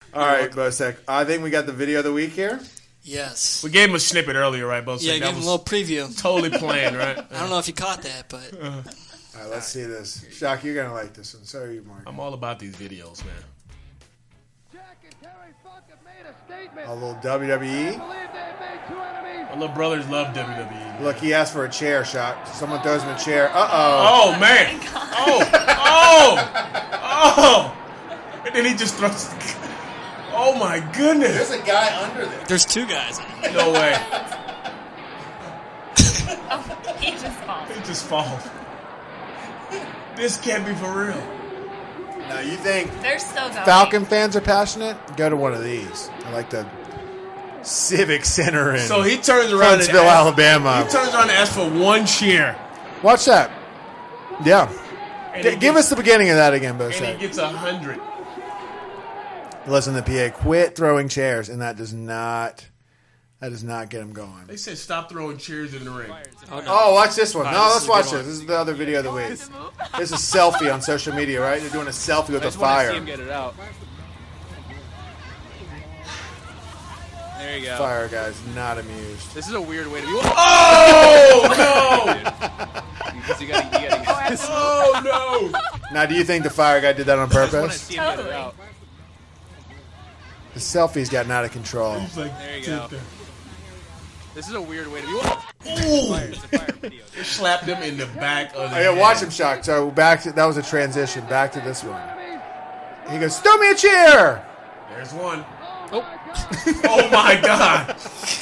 All right, Bosek. I think we got the video of the week here. Yes. We gave him a snippet earlier, right, Bosek? Yeah, gave him a little preview. Totally planned, right? I don't know if you caught that, but... All right, let's see this. Shock, you're going to like this one. So are you, Mark. I'm all about these videos, man. A little WWE. My little brothers love WWE. Look, he asked for a chair, Shock. Someone throws him a chair. Uh-oh. Oh, man. Oh. And then he just throws... Oh, my goodness. There's a guy under there. There's two guys. No way. He just falls. He just falls. This can't be for real. Now, you think They're still going. Falcon fans are passionate? Go to one of these. I like the Civic Center in So he turns around Huntsville, Alabama. He turns around and asks for one cheer. Watch that. Yeah. And Give us the beginning of that again, And he Bosek. gets 100. Listen to PA. Quit throwing chairs, and that does not get him going. They said stop throwing chairs in the ring. Oh, watch this one. No, this let's is a watch good this. one. This is the other video of the week. This is a selfie on social media, right? They're doing a selfie with a I just want to see fire. him get it out. There you go. Fire guy's not amused. This is a weird way to be. Oh, Because you gotta Oh, no. Now, do you think the fire guy did that on I just want to purpose? see him get it Totally. out. The selfie's gotten out of control. He's like, There you go. This is a weird way to be. Ooh. It's a fire video. They slapped him in the back of the Oh, yeah, watch him, head. Shock. So that was a transition. Back to this one. He goes, throw me a chair! There's one. Oh. Oh, my God.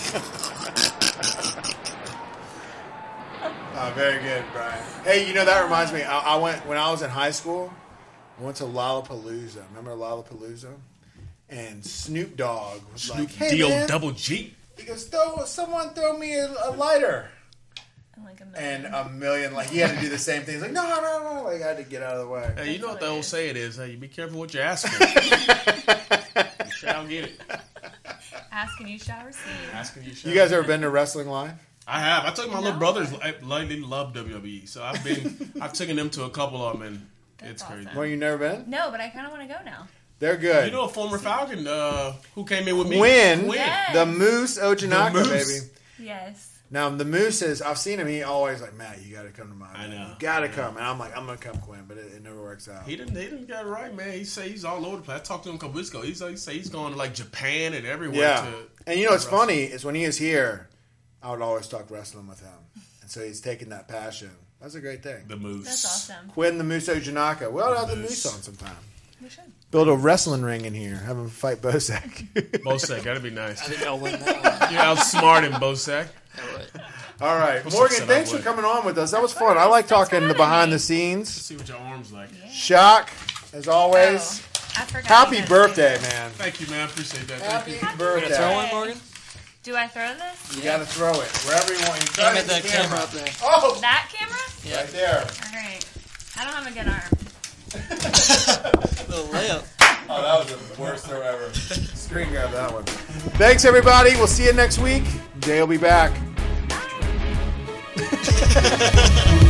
Oh, very good, Brian. Hey, that reminds me. I went when I was in high school. I went to Lollapalooza. Remember Lollapalooza? And Snoop Dogg was like, "Hey, Deal man." double G. He goes, "Someone throw me a lighter." Like And a million, he had to do the same thing. He's like, no. Like, I had to get out of the way. Hey, you know what the old saying is? Hey, you be careful what you ask for. You shall get it. Asking you shall receive. Asking you shall You guys ever been to Wrestling Live? I have. I took my little brothers. They love WWE, so I've taken them to a couple of them, and it's That's crazy. awesome. Well, you never been? No, but I kind of want to go now. They're good. You know a former Falcon who came in with me? Quinn, Yes. the Moose Ojinaka, The Moose. baby. Yes. Now, the Moose is, I've seen him, he always like, Matt, you got to come to my I know. You got to come. And I'm like, I'm going to come, Quinn, but it never works out. He didn't get it right, man. He say he's all over the place. I talked to him a couple weeks ago. He say he's going to Japan and everywhere. Yeah. And what's wrestle. funny is when he was here, I would always talk wrestling with him. And so he's taking that passion. That's a great thing. The Moose. That's awesome. Quinn the Moose Ojinaka. We'll have the Moose. Moose on sometime. We should. Build a wrestling ring in here. Have him fight Bosek. Bosek, that'd be nice. I think I'll win that one. You outsmart him, Bosek. I would. All right. Bosek Morgan, said thanks I for would. coming on with us. That was fun. I like talking the behind the Let's scenes. see what your arm's like. Shock, as always. I forgot. Happy you guys birthday, did. man. Thank you, man. I appreciate that. Happy Thank you. birthday. Throw one, Morgan? Do I throw this? You got to throw it wherever you want. You try Aim to at that hit the camera up there. Oh, That camera? Yeah. right there. All right. I don't have a good arm. Little layup. Oh, that was the worst throw ever. Screen grab that one. Thanks, everybody. We'll see you next week. Jay will be back. Bye.